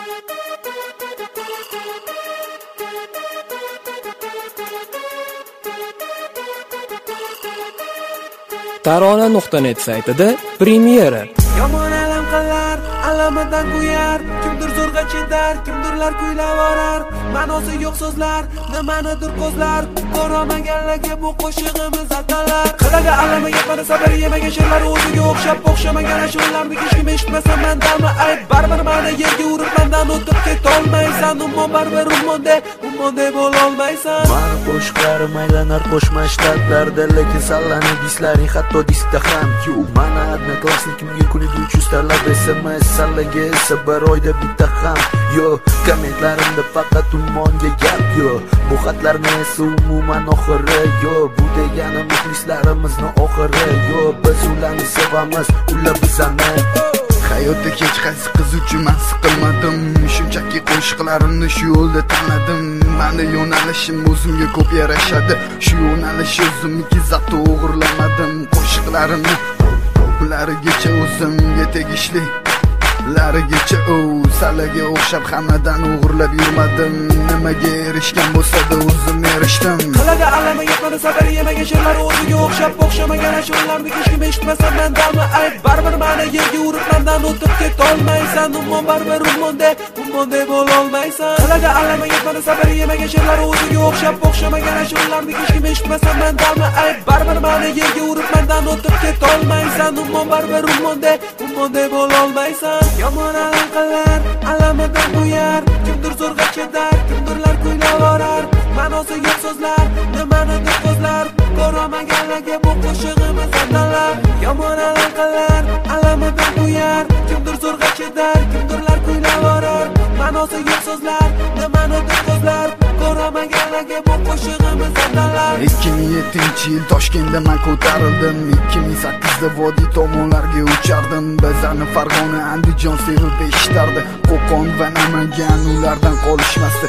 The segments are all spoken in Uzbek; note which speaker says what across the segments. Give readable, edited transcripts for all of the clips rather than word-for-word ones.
Speaker 1: Tarona.net saytida premyera.
Speaker 2: Yomon alam qilar, alamidan kuyar, kimdir zo'rg'a chedar, kimdirlar kuylab orar. Ma'nosi yo'q so'zlar, nimanidir ko'zlar, ko'ramaganlarga bu qo'shig'imiz atalar. Qilaga alami yetmadi sabr yemagan she'rlar o'ziga o'xshamagan ashulalarni hech kim eshitmasa mendanmi ayb, baribir meni yerga urib mendan o'tib ketolmaysan. Umuman baribir umonde bo'lolmaysan.
Speaker 3: Mani qo'shiqlarim aylanar qo'shma shtatlarda, lekin sallani dislaring hatto diskda ham yo'q. Mana odnoklassnikimga kuniga 300 talab SMS, sallaga esa bir oyda bitta ham yo'q. Kommentlarimda faqat umonga gap yo'q. Bu xatlarni esa umuman oxiri yo'q. Bu degani muxlislarimizni oxiri yo'q. Biz ularni sevamiz, ular bizani.
Speaker 4: Hayotda hech qaysi qiz uchun men siqilmadim. Shunchaki qo'shiqlarimni shu yo'lda tanladim. Meni yo'nalishim o'zimga ko'p yarashadi. Shu yo'nalish o'zimniki, zato o'g'irlamadim. Qo'shiqlarimni ularigacha o'zimga tegishli. Larigacha salaga o'xshab hammadan o'g'irlab yurmadim. Nimaga erishgan bo'lsa-da o'zim erishdim.
Speaker 2: Qilaga alami yetmadi sabr yemagan she'rlar o'ziga o'xshamagan ashulalarni hech kim eshitmasa mendanmi ayb, baribir meni yerga urib mendan o'tib ketolmaysan. Umuman baribir umonde bo'lolmaysan. Qilaga alami yetmadi sabr yemagan she'rlar o'ziga o'xshamagan ashulalarni hech kim eshitmasa mendanmi ayb, baribir meni yerga urib mendan o'tib ketolmaysan. Umuman baribir umonde bo'lolmaysan. Yomon alam qilar, alamidan kuyar, kimdir zo'rg'a chedar, kimdirlar kuylab orar. Ma'nosi yo'q so'zlar, nimanidir ko'zlar, ko'ramaganlarga bu qo'shig'imiz atalar. Yomon alam qilar, alamidan kuyar, kimdir zo'rg'a chedar, kimdirlar kuylab orar. Ma'nosi yo'q so'zlar, nimanidir ko'zlar, ko'ramaganlarga bu qo'shig'imiz atalar.
Speaker 4: 2007-yil Toshkentda men ko'tarildim. 2008da vodiy tomonlarga uchardim. Bizani Farg'ona, Andijon sevib eshitardi. Qo'qon va Namangan ulardan qolishmasdi.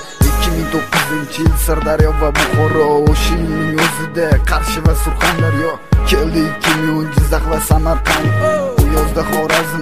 Speaker 4: 2009-yil Sirdaryo va Buxoro, o'sha yilning o'zida Qarshi va Surxondaryo keldi. 2010 Jizzax va Samarqand, bu yozda Xorazm,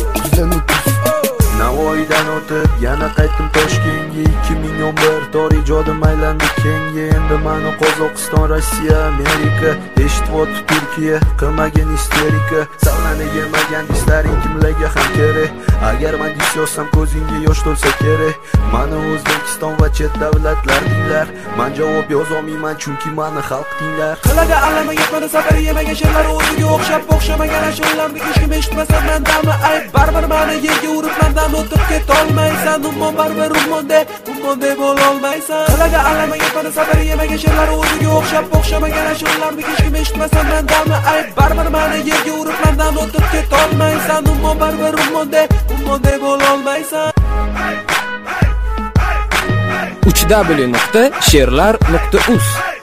Speaker 4: Nukus.
Speaker 3: Navoiydan o'tib yana qaytdim Toshkentga. 2011 tor ijodim aylandi kengga. Endi meni Qozog'iston, Rossiya, Amerika eshityapti Turkiya. Qilmagin isterika, sallani yemagan dislaring kimlarga ham kerak. Agar men dis yozsam ko'zingga yosh to'lsa kerak. Meni O'zbekiston va chet davlatlar dinglar. Men javob yozolmayman chunki meni xalq dinglar.
Speaker 2: Qilaga alami yetmadi sabr yemagan she'rlar o'ziga o'xshamagan ashulalarni hech kim eshitmasa mendanmi ayb, baribir meni yerga urib mendan o'tib ketolmaysan. Umuman baribir umonde bo'lolmaysan. Qilaga alami yetmadi sabr yemagan she'rlar o'ziga o'xshamagan ashulalarni hech kim eshitmasa mendanmi ayb, baribir meni yerga urib mendan o'tib ketolmaysan. Umuman baribir umonde bo'lolmaysan.
Speaker 1: www.she'rlar.uz